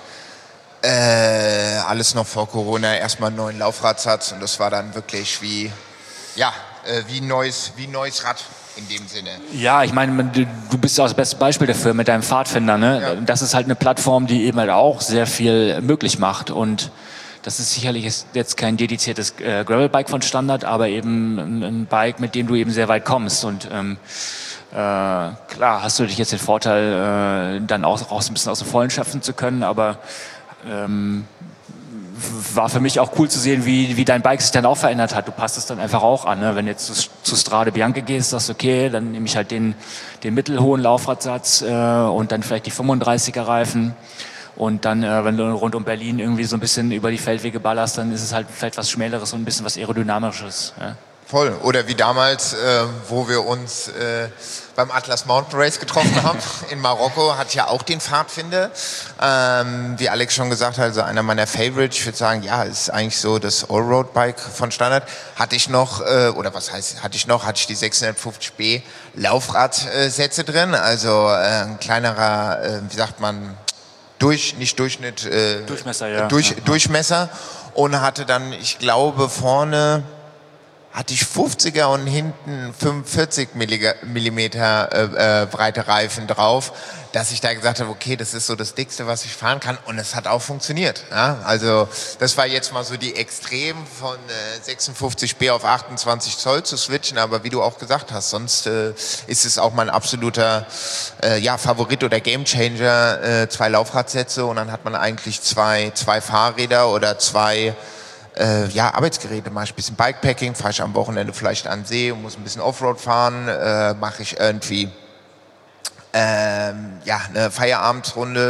Äh, alles noch vor Corona, erstmal einen neuen Laufradsatz und das war dann wirklich wie, ja, äh, wie ein neues, wie ein neues Rad in dem Sinne. Ja, ich meine, du bist ja auch das beste Beispiel dafür mit deinem Pfadfinder. Ne? Ja. Das ist halt eine Plattform, die eben halt auch sehr viel möglich macht und das ist sicherlich jetzt kein dediziertes äh, Gravelbike von Standard, aber eben ein, ein Bike, mit dem du eben sehr weit kommst und ähm, Äh, klar, hast du dich jetzt den Vorteil, äh, dann auch, auch so ein bisschen aus dem Vollen schöpfen zu können, aber ähm, war für mich auch cool zu sehen, wie, wie dein Bike sich dann auch verändert hat. Du passt es dann einfach auch an. Ne? Wenn du jetzt zu, zu Strade Bianche gehst, sagst du, okay, dann nehme ich halt den, den mittelhohen Laufradsatz äh, und dann vielleicht die fünfunddreißiger Reifen. Und dann, äh, wenn du rund um Berlin irgendwie so ein bisschen über die Feldwege ballerst, dann ist es halt vielleicht was Schmäleres und ein bisschen was Aerodynamisches. Ja? Voll. Oder wie damals, äh, wo wir uns äh, beim Atlas Mountain Race getroffen haben in Marokko, hat ja auch den Pfadfinder. Ähm, wie Alex schon gesagt hat, also einer meiner Favorites. Ich würde sagen, ja, ist eigentlich so das Allroad-Bike von Standard. Hatte ich noch, äh, oder was heißt, hatte ich noch, hatte ich die sechshundertfünfzig B Laufradsätze drin. Also äh, ein kleinerer, äh, wie sagt man, durch, nicht Durchschnitt, äh, Durchmesser, ja. Durch, ja. Durchmesser. Und hatte dann, ich glaube, vorne hatte ich fünfziger und hinten fünfundvierzig Millimeter äh, äh, breite Reifen drauf, dass ich da gesagt habe, okay, das ist so das Dickste, was ich fahren kann und es hat auch funktioniert. Ja? Also das war jetzt mal so die Extrem von äh, sechsundfünfzig B auf achtundzwanzig Zoll zu switchen, aber wie du auch gesagt hast, sonst äh, ist es auch mein absoluter äh, ja, Favorit oder Gamechanger, äh, zwei Laufradsätze und dann hat man eigentlich zwei, zwei Fahrräder oder zwei Äh, ja, Arbeitsgeräte, mache ich ein bisschen Bikepacking, fahre ich am Wochenende vielleicht an den See und muss ein bisschen Offroad fahren, äh, mache ich irgendwie ähm, ja, eine Feierabendrunde,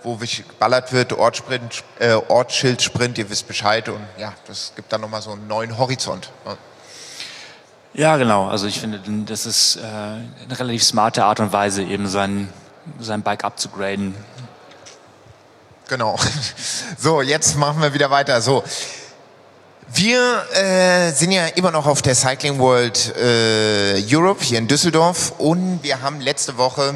wo geballert wird, Ortssprint, äh, Ortsschildsprint, ihr wisst Bescheid und ja, das gibt dann nochmal so einen neuen Horizont. Ne? Ja, genau. Also ich finde, das ist äh, eine relativ smarte Art und Weise, eben sein, sein Bike abzugraden. Genau. So, jetzt machen wir wieder weiter. So, wir äh, sind ja immer noch auf der Cycling World äh, Europe hier in Düsseldorf und wir haben letzte Woche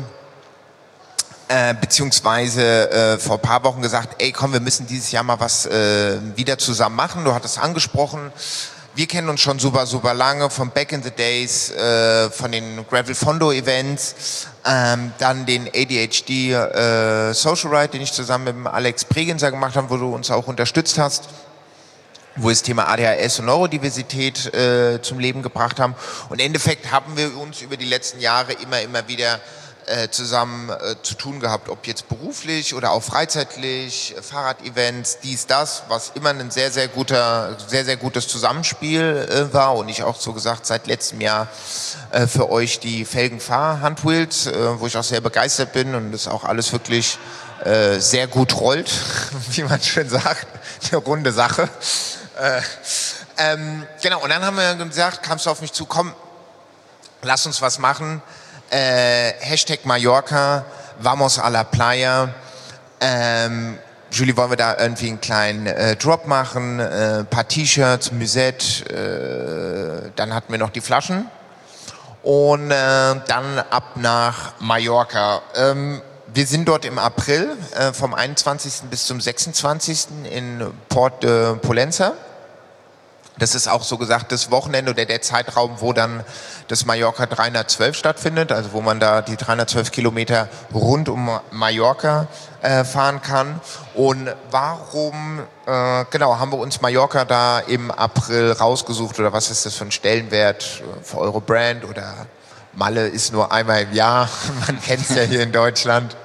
äh, beziehungsweise äh, vor ein paar Wochen gesagt, ey komm, wir müssen dieses Jahr mal was äh, wieder zusammen machen. Du hattest angesprochen, wir kennen uns schon super, super lange, von Back in the Days, äh, von den Gravel Fondo Events, ähm, dann den A D H D äh, Social Ride, den ich zusammen mit dem Alex Pregenser gemacht habe, wo du uns auch unterstützt hast, wo wir das Thema A D H S und Neurodiversität äh, zum Leben gebracht haben. Und im Endeffekt haben wir uns über die letzten Jahre immer, immer wieder äh, zusammen äh, zu tun gehabt, ob jetzt beruflich oder auch freizeitlich, äh, Fahrradevents, dies, das, was immer ein sehr, sehr guter, sehr, sehr gutes Zusammenspiel äh, war und ich auch so gesagt seit letztem Jahr äh, für euch die Felgenfahr-Handwheels, äh, wo ich auch sehr begeistert bin und das auch alles wirklich äh, sehr gut rollt, wie man schön sagt, eine runde Sache. Äh, ähm, genau, und dann haben wir gesagt, kamst du auf mich zu, komm, lass uns was machen. Äh, Hashtag Mallorca, Vamos a la Playa. Ähm, Julie, wollen wir da irgendwie einen kleinen äh, Drop machen? Ein äh, paar T-Shirts, Musette, äh, dann hatten wir noch die Flaschen. Und äh, dann ab nach Mallorca. Ähm, wir sind dort im April, äh, vom einundzwanzigsten bis zum sechsundzwanzigsten in Port de Pollença. Das ist auch so gesagt das Wochenende oder der Zeitraum, wo dann das Mallorca dreihundertzwölf stattfindet, also wo man da die dreihundertzwölf Kilometer rund um Mallorca äh, fahren kann. Und warum, äh, genau, haben wir uns Mallorca da im April rausgesucht oder was ist das für ein Stellenwert für eure Brand oder Malle ist nur einmal im Jahr, man kennt es ja hier in Deutschland.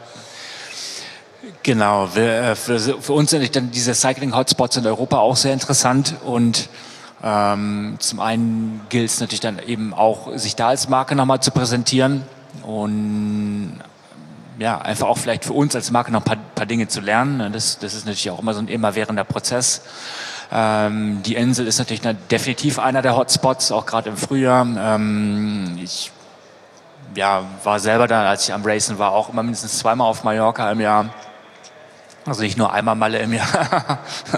Genau, wir, für, für uns sind dann diese Cycling-Hotspots in Europa auch sehr interessant und Ähm, zum einen gilt es natürlich dann eben auch, sich da als Marke nochmal zu präsentieren und ja, einfach auch vielleicht für uns als Marke noch ein paar, paar Dinge zu lernen. Das, das ist natürlich auch immer so ein immerwährender Prozess. Ähm, die Insel ist natürlich eine, definitiv einer der Hotspots, auch gerade im Frühjahr. Ähm, ich ja, war selber da, als ich am Racen war, auch immer mindestens zweimal auf Mallorca im Jahr. Also nicht nur einmal Malle im Jahr.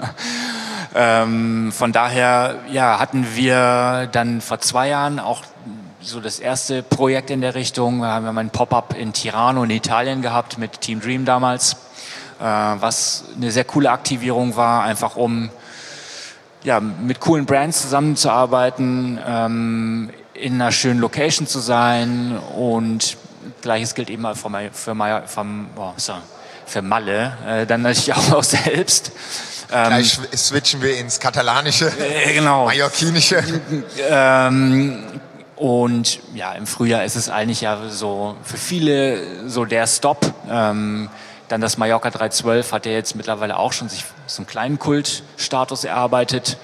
Ähm, von daher ja, hatten wir dann vor zwei Jahren auch so das erste Projekt in der Richtung. Wir haben ein Pop-up in Tirano in Italien gehabt mit Team Dream damals, äh, was eine sehr coole Aktivierung war, einfach um ja, mit coolen Brands zusammenzuarbeiten, ähm, in einer schönen Location zu sein und gleiches gilt eben für, für, für, oh, sorry, für Malle, äh, dann natürlich auch, auch selbst. Gleich ähm, switchen wir ins Katalanische, äh, genau. Mallorquinische. Ähm, und ja, im Frühjahr ist es eigentlich ja so für viele so der Stop. Ähm, dann das Mallorca dreihundertzwölf hat ja jetzt mittlerweile auch schon sich so einen kleinen Kultstatus erarbeitet.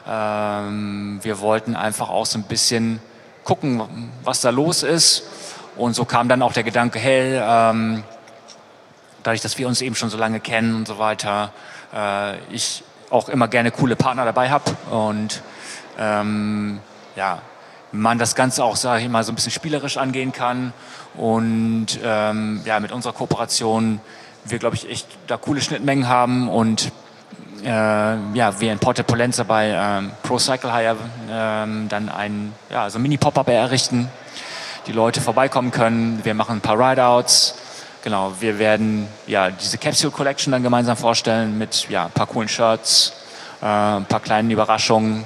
Ähm, wir wollten einfach auch so ein bisschen gucken, was da los ist. Und so kam dann auch der Gedanke, hey, ähm, dadurch, dass wir uns eben schon so lange kennen und so weiter, äh, ich auch immer gerne coole Partner dabei habe und ähm, ja, man das Ganze auch, sage ich mal, so ein bisschen spielerisch angehen kann und ähm, ja, mit unserer Kooperation wir, glaube ich, echt da coole Schnittmengen haben und äh, ja, wir in Port de Pollença bei ähm, Pro Cycle Hire ähm, dann ein ja, so Mini-Pop-Up errichten, die Leute vorbeikommen können, wir machen ein paar Rideouts. Genau, wir werden ja diese Capsule Collection dann gemeinsam vorstellen mit ja, ein paar coolen Shirts, äh, ein paar kleinen Überraschungen.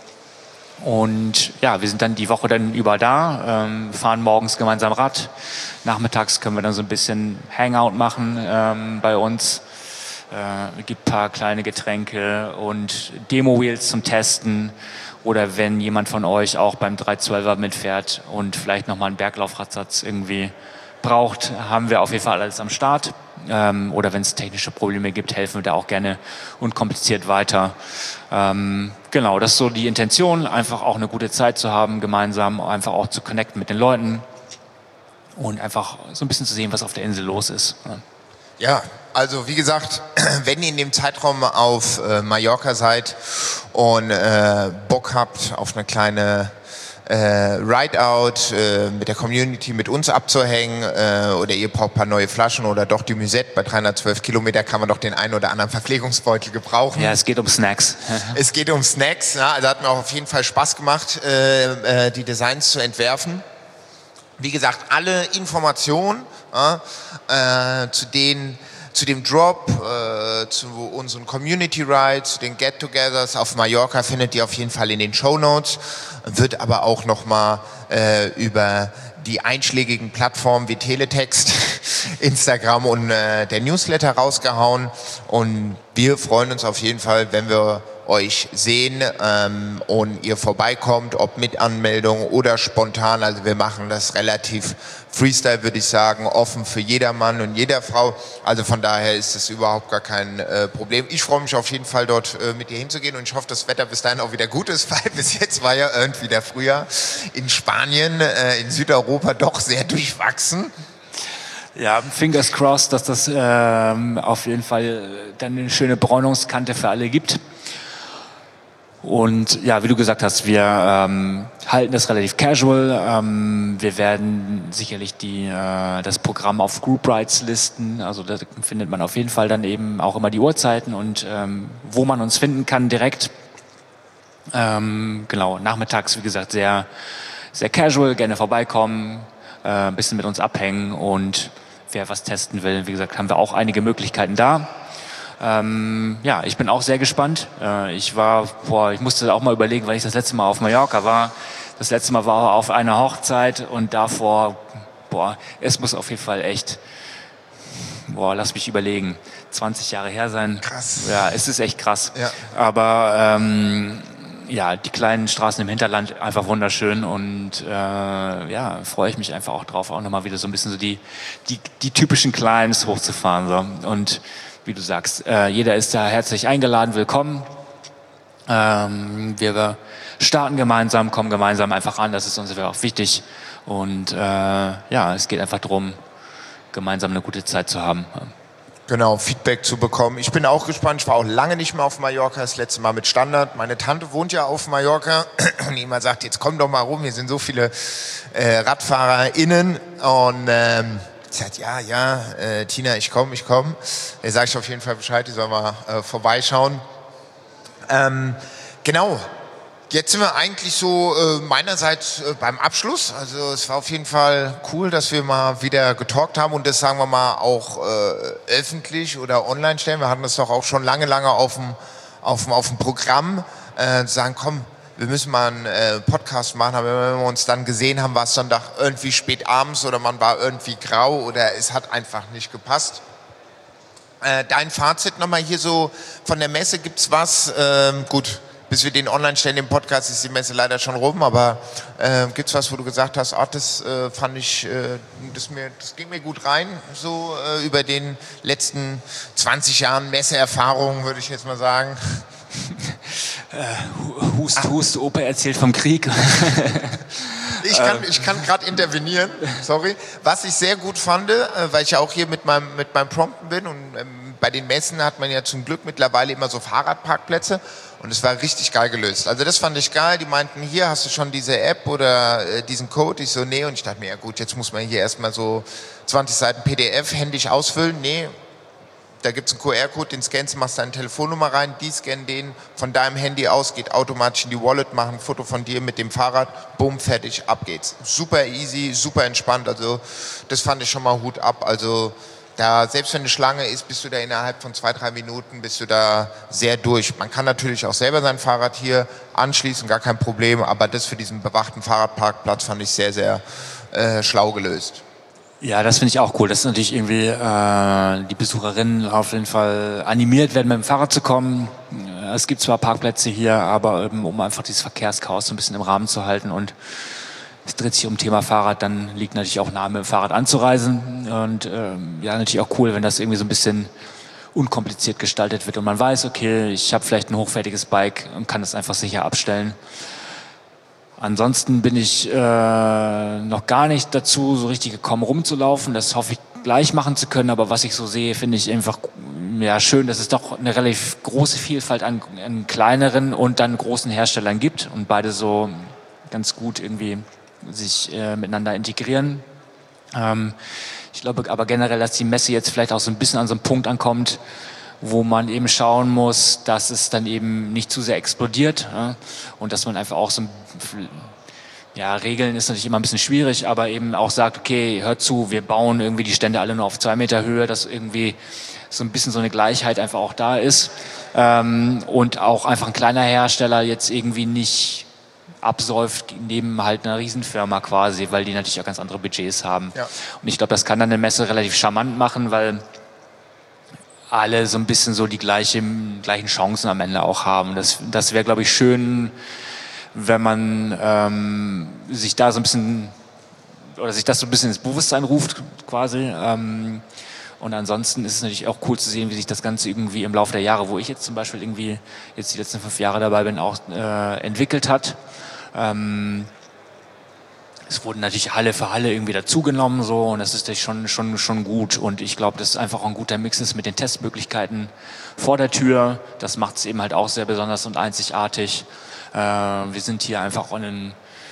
Und ja, wir sind dann die Woche dann über da, ähm, fahren morgens gemeinsam Rad. Nachmittags können wir dann so ein bisschen Hangout machen ähm, bei uns. Äh, es gibt ein paar kleine Getränke und Demo-Wheels zum Testen. Oder wenn jemand von euch auch beim dreihundertzwölfer mitfährt und vielleicht nochmal einen Berglaufradsatz irgendwie braucht, haben wir auf jeden Fall alles am Start. Ähm, oder wenn es technische Probleme gibt, helfen wir da auch gerne unkompliziert weiter. Ähm, genau, das ist so die Intention, einfach auch eine gute Zeit zu haben, gemeinsam einfach auch zu connecten mit den Leuten und einfach so ein bisschen zu sehen, was auf der Insel los ist. Ja. Ja, also wie gesagt, wenn ihr in dem Zeitraum auf äh, Mallorca seid und äh, Bock habt auf eine kleine äh, Ride-Out äh, mit der Community, mit uns abzuhängen äh, oder ihr braucht ein paar neue Flaschen oder doch die Musette, bei dreihundertzwölf Kilometer kann man doch den einen oder anderen Verpflegungsbeutel gebrauchen. Ja, es geht um Snacks. Es geht um Snacks, ja, also hat mir auch auf jeden Fall Spaß gemacht, äh, äh, die Designs zu entwerfen. Wie gesagt, alle Informationen äh, äh, zu den zu dem Drop, äh, zu unseren Community Rides, zu den Get-Togethers auf Mallorca findet ihr auf jeden Fall in den Shownotes, wird aber auch nochmal äh, über die einschlägigen Plattformen wie Teletext, Instagram und äh, der Newsletter rausgehauen und wir freuen uns auf jeden Fall, wenn wir euch sehen ähm, und ihr vorbeikommt, ob mit Anmeldung oder spontan. Also wir machen das relativ Freestyle, würde ich sagen, offen für jedermann und jeder Frau. Also von daher ist das überhaupt gar kein äh, Problem. Ich freue mich auf jeden Fall dort äh, mit dir hinzugehen und ich hoffe, das Wetter bis dahin auch wieder gut ist, weil bis jetzt war ja irgendwie der Frühjahr in Spanien, äh, in Südeuropa doch sehr durchwachsen. Ja, fingers crossed, dass das ähm, auf jeden Fall dann eine schöne Bräunungskante für alle gibt. Und ja, wie du gesagt hast, wir ähm, halten das relativ casual. Ähm, wir werden sicherlich die, äh, das Programm auf Group Rides listen. Also da findet man auf jeden Fall dann eben auch immer die Uhrzeiten und ähm, wo man uns finden kann direkt. Ähm, genau, nachmittags, wie gesagt, sehr, sehr casual, gerne vorbeikommen, äh, ein bisschen mit uns abhängen und wer was testen will, wie gesagt, haben wir auch einige Möglichkeiten da. Ähm, ja, ich bin auch sehr gespannt. Äh, ich war, boah, ich musste auch mal überlegen, weil ich das letzte Mal auf Mallorca war. Das letzte Mal war auf einer Hochzeit und davor, boah, es muss auf jeden Fall echt, boah, lass mich überlegen, zwanzig Jahre her sein. Krass. Ja, es ist echt krass. Ja. Aber ähm, ja, die kleinen Straßen im Hinterland einfach wunderschön und äh, ja, freue ich mich einfach auch drauf, auch nochmal wieder so ein bisschen so die, die, die typischen Climbs hochzufahren. So. Und wie du sagst, äh, jeder ist da herzlich eingeladen, willkommen. Ähm, wir starten gemeinsam, kommen gemeinsam einfach an, das ist uns auch wichtig. Und äh, ja, es geht einfach darum, gemeinsam eine gute Zeit zu haben. Genau, Feedback zu bekommen. Ich bin auch gespannt, ich war auch lange nicht mehr auf Mallorca, das letzte Mal mit Standard. Meine Tante wohnt ja auf Mallorca und die immer sagt, jetzt komm doch mal rum, hier sind so viele äh, RadfahrerInnen und ähm, ich sagte, ja, ja, äh, Tina, ich komme, ich komme. Da sage ich auf jeden Fall Bescheid, die soll mal äh, vorbeischauen. Ähm, genau, jetzt sind wir eigentlich so äh, meinerseits äh, beim Abschluss. Also es war auf jeden Fall cool, dass wir mal wieder getalkt haben und das, sagen wir mal, auch äh, öffentlich oder online stellen. Wir hatten das doch auch schon lange, lange auf dem, auf dem, auf dem Programm. Äh, sagen, komm, wir müssen mal einen äh, Podcast machen, aber wenn wir uns dann gesehen haben, war es dann doch irgendwie spät abends oder man war irgendwie grau oder es hat einfach nicht gepasst. Äh, dein Fazit nochmal hier so von der Messe, gibt's was? Ähm, gut, bis wir den online stellen, den Podcast, ist die Messe leider schon rum, aber äh, gibt's was, wo du gesagt hast, ach, das äh, fand ich, äh, das, mir, das ging mir gut rein, so äh, über den letzten zwanzig Jahren Messeerfahrung, würde ich jetzt mal sagen. Äh, Hust, Hust, Opa erzählt vom Krieg. Ich kann, ich kann gerade intervenieren, sorry. Was ich sehr gut fand, äh, weil ich ja auch hier mit meinem, mit meinem Prompten bin und ähm, bei den Messen hat man ja zum Glück mittlerweile immer so Fahrradparkplätze und es war richtig geil gelöst. Also das fand ich geil. Die meinten, hier hast du schon diese App oder äh, diesen Code. Ich so, nee. Und ich dachte mir, ja gut, jetzt muss man hier erstmal so zwanzig Seiten P D F händisch ausfüllen. Nee. Da gibt es einen Q R-Code, den scannst du, machst deine Telefonnummer rein, die scannen den von deinem Handy aus, geht automatisch in die Wallet, machen ein Foto von dir mit dem Fahrrad, bumm, fertig, ab geht's. Super easy, super entspannt, also das fand ich schon mal Hut ab. Also da, selbst wenn eine Schlange ist, bist du da innerhalb von zwei, drei Minuten, bist du da sehr durch. Man kann natürlich auch selber sein Fahrrad hier anschließen, gar kein Problem, aber das für diesen bewachten Fahrradparkplatz fand ich sehr, sehr äh, schlau gelöst. Ja, das finde ich auch cool, dass natürlich irgendwie äh, die Besucherinnen auf jeden Fall animiert werden, mit dem Fahrrad zu kommen. Es gibt zwar Parkplätze hier, aber eben, um einfach dieses Verkehrschaos so ein bisschen im Rahmen zu halten und es dreht sich um Thema Fahrrad, dann liegt natürlich auch nahe, mit dem Fahrrad anzureisen und ähm, ja, natürlich auch cool, wenn das irgendwie so ein bisschen unkompliziert gestaltet wird und man weiß, okay, ich habe vielleicht ein hochwertiges Bike und kann das einfach sicher abstellen. Ansonsten bin ich äh, noch gar nicht dazu so richtig gekommen, rumzulaufen. Das hoffe ich gleich machen zu können, aber was ich so sehe, finde ich einfach ja, schön, dass es doch eine relativ große Vielfalt an, an kleineren und dann großen Herstellern gibt und beide so ganz gut irgendwie sich äh, miteinander integrieren. Ähm, ich glaube aber generell, dass die Messe jetzt vielleicht auch so ein bisschen an so einem Punkt ankommt, wo man eben schauen muss, dass es dann eben nicht zu sehr explodiert, ja? Und dass man einfach auch so ein, ja, Regeln ist natürlich immer ein bisschen schwierig, aber eben auch sagt, okay, hört zu, wir bauen irgendwie die Stände alle nur auf zwei Meter Höhe, dass irgendwie so ein bisschen so eine Gleichheit einfach auch da ist, ähm, und auch einfach ein kleiner Hersteller jetzt irgendwie nicht absäuft neben halt einer Riesenfirma quasi, weil die natürlich auch ganz andere Budgets haben. Ja. Und ich glaube, das kann dann eine Messe relativ charmant machen, weil alle so ein bisschen so die gleiche, gleichen Chancen am Ende auch haben. Das, das wäre, glaube ich, schön, wenn man ähm, sich da so ein bisschen, oder sich das so ein bisschen ins Bewusstsein ruft quasi. Ähm, und ansonsten ist es natürlich auch cool zu sehen, wie sich das Ganze irgendwie im Laufe der Jahre, wo ich jetzt zum Beispiel irgendwie jetzt die letzten fünf Jahre dabei bin, auch äh, entwickelt hat. Ähm, Es wurden natürlich Halle für Halle irgendwie dazugenommen, so, und das ist schon, schon, schon gut. Und ich glaube, dass es einfach auch ein guter Mix ist mit den Testmöglichkeiten vor der Tür. Das macht es eben halt auch sehr besonders und einzigartig. Äh, wir sind hier einfach in,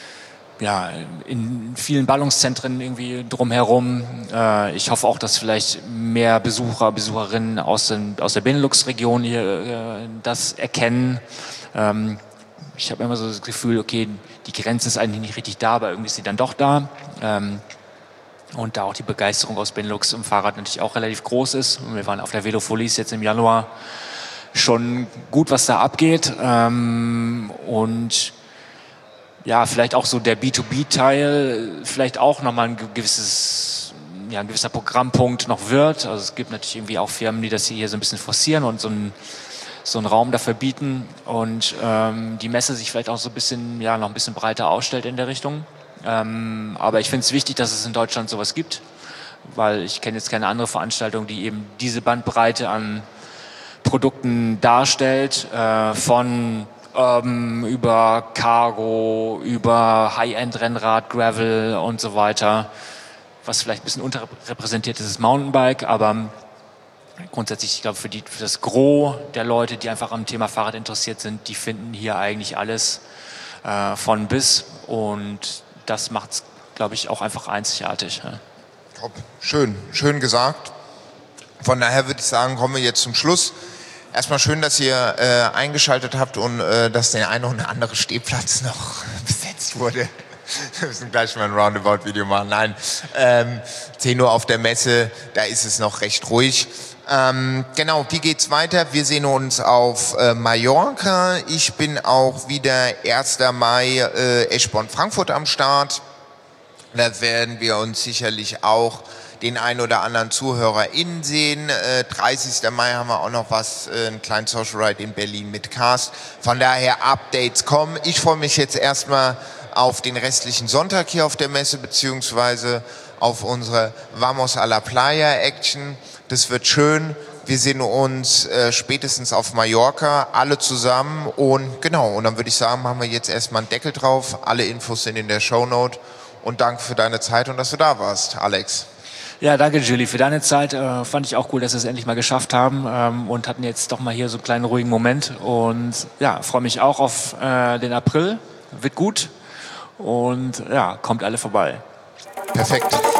ja, in vielen Ballungszentren irgendwie drumherum. Äh, ich hoffe auch, dass vielleicht mehr Besucher, Besucherinnen aus, den, aus der Benelux-Region hier äh, das erkennen. Ähm, Ich habe immer so das Gefühl, okay, die Grenze ist eigentlich nicht richtig da, aber irgendwie ist sie dann doch da. Ähm, und da auch die Begeisterung aus Benelux im Fahrrad natürlich auch relativ groß ist. Und wir waren auf der Velofolies jetzt im Januar, schon gut, was da abgeht. Ähm, und ja, vielleicht auch so der B zwei B-Teil, vielleicht auch nochmal ein gewisses, ja, ein gewisser Programmpunkt noch wird. Also es gibt natürlich irgendwie auch Firmen, die das hier so ein bisschen forcieren und so ein so einen Raum dafür bieten und ähm, die Messe sich vielleicht auch so ein bisschen, ja, noch ein bisschen breiter aufstellt in der Richtung. Ähm, aber ich finde es wichtig, dass es in Deutschland sowas gibt, weil ich kenne jetzt keine andere Veranstaltung, die eben diese Bandbreite an Produkten darstellt, äh, von Urban über Cargo, über High-End-Rennrad, Gravel und so weiter. Was vielleicht ein bisschen unterrepräsentiert ist, ist Mountainbike, aber grundsätzlich, ich glaube, für, die, für das Gros der Leute, die einfach am Thema Fahrrad interessiert sind, die finden hier eigentlich alles äh, von bis. Und das macht es, glaube ich, auch einfach einzigartig. Ja. Top. Schön, schön gesagt. Von daher würde ich sagen, kommen wir jetzt zum Schluss. Erstmal schön, dass ihr äh, eingeschaltet habt und äh, dass der eine oder andere Stehplatz noch besetzt wurde. Wir müssen gleich mal ein Roundabout-Video machen. Nein, ähm, zehn Uhr auf der Messe, da ist es noch recht ruhig. Ähm, genau, wie geht's weiter? Wir sehen uns auf äh, Mallorca. Ich bin auch wieder erster Mai äh, Eschborn-Frankfurt am Start. Da werden wir uns sicherlich auch den ein oder anderen ZuhörerInnen sehen. Äh, dreißigster Mai haben wir auch noch was, äh, einen kleinen Social Ride in Berlin mit Cast. Von daher Updates kommen. Ich freue mich jetzt erstmal auf den restlichen Sonntag hier auf der Messe, beziehungsweise auf unsere Vamos a la Playa Action. Das wird schön. Wir sehen uns äh, spätestens auf Mallorca, alle zusammen. Und genau, und dann würde ich sagen, machen wir jetzt erstmal einen Deckel drauf. Alle Infos sind in der Shownote. Und danke für deine Zeit und dass du da warst, Alex. Ja, danke Julie für deine Zeit. Äh, fand ich auch cool, dass wir es endlich mal geschafft haben ähm, und hatten jetzt doch mal hier so einen kleinen ruhigen Moment. Und ja, freue mich auch auf äh, den April. Wird gut. Und ja, kommt alle vorbei. Perfekt.